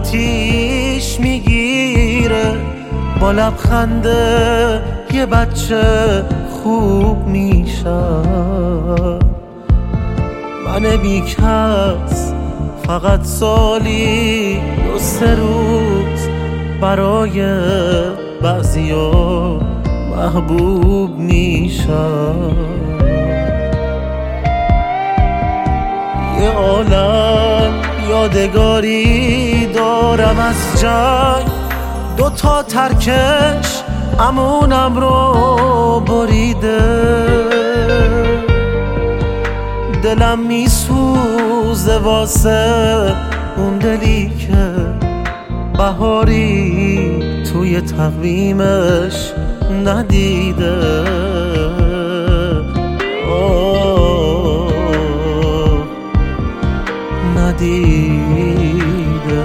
آتیش میگیره، با لبخنده یه بچه خوب میشم. من بیکس فقط سالی 2-3 روز برای بعضیا محبوب میشم. یه عالم یادگاری دارم از جنگ، 2 ترکش امونم رو بریده. دلم میسوزه واسه اون دلی که بهاری توی تقویمش ندیده. ندیده.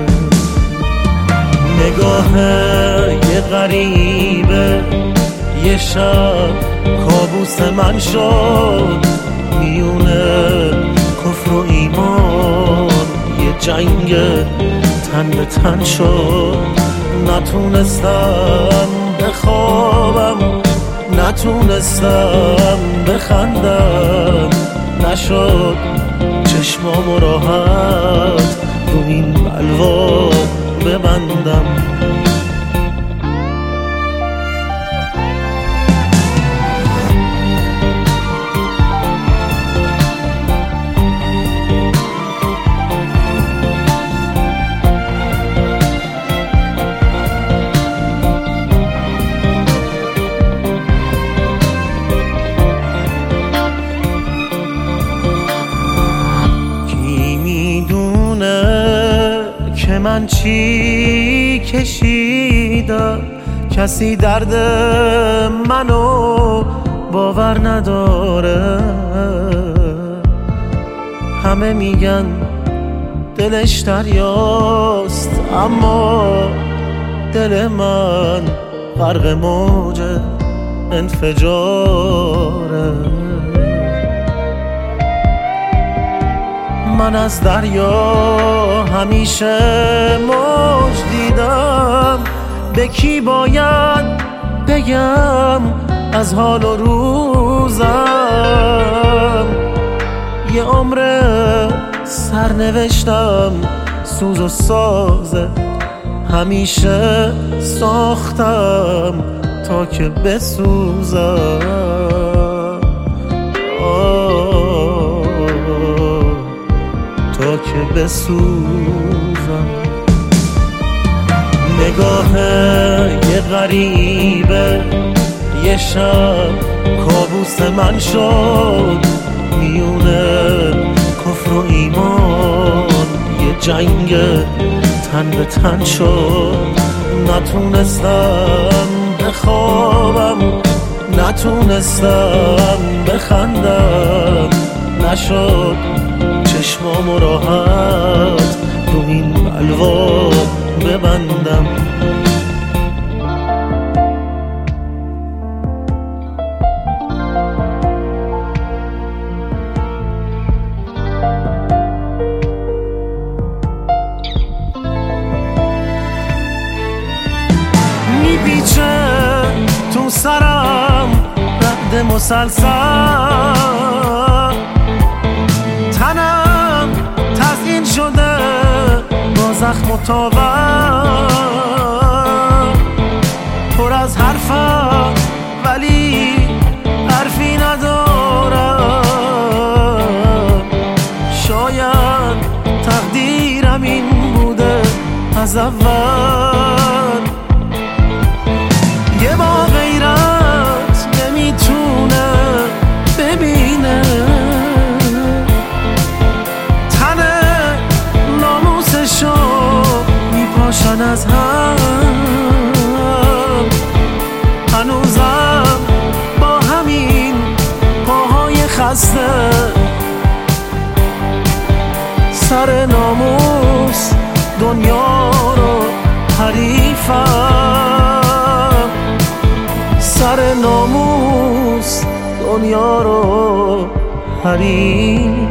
نگاه یه غریبه یه شب کابوس من شد، میونه کفر و ایمان یه جنگ تن به تن شد. نتونستم بخوابم، نتونستم بخندم، نشد چشمامو راحت رو این بلوا ببندم. که من چی کشیدم، کسی درد منو باور نداره. همه میگن دلش دریاست، اما دل من غرق موج انفجاره. من از دریا همیشه موج دیدم، به کی باید بگم از حال و روزم. یه عمر سرنوشتم سوز و سازه، همیشه ساختم تا که بسوزم. تا که بسوزم. نگاه یه غریبه یه شب کابوس من شد، میونه کفر و ایمان یه جنگ تن به تن شد. نتونستم بخوابم، نتونستم بخندم، نشد چشمامو راحت رو این بلوا ببندم. میپیچه تو سرم رد مسلسل، تنم تزیین شده با زخم و تاور. پر از حرفم ولی حرفی ندارم. شاید تقدیرم این بوده از اول. یه با غیرت نمیتونه ببینه میپاشن از هم. هنوزم با همین پاهای خسته سر ناموس دنیا رو حریفم. سر ناموس دنیا رو حریفم.